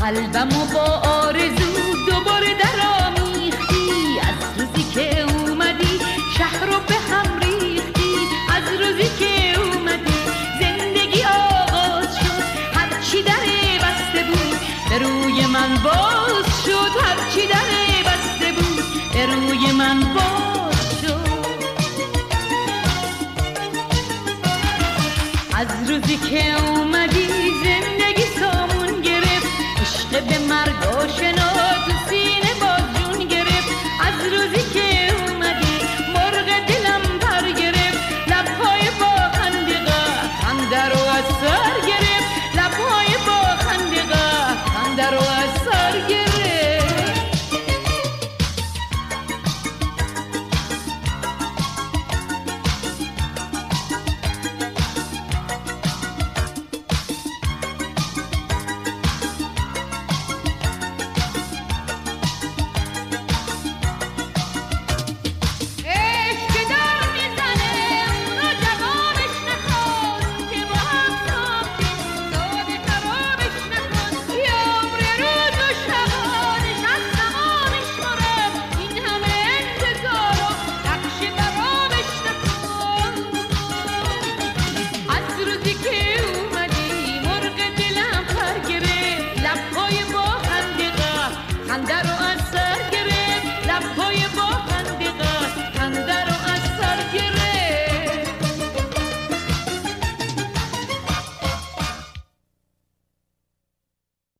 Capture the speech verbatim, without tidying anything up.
قلبمو با آرزو دوباره در آمیختی. از روزی که اومدی شهر رو به هم ریختی. از روزی که اومدی زندگی آغاز شد. هرچی در بسته بود به روی من باز شد. هرچی در بسته بود به روی من باز شد. از روزی که اومدی زندگی سامون گرفت. عشق به مرگ آشنا تو سینه باز جون گرفت. از روزی که اومدی مرغ دلم پر گرفت. لبهای با خنده خنده رو از سر گرفت.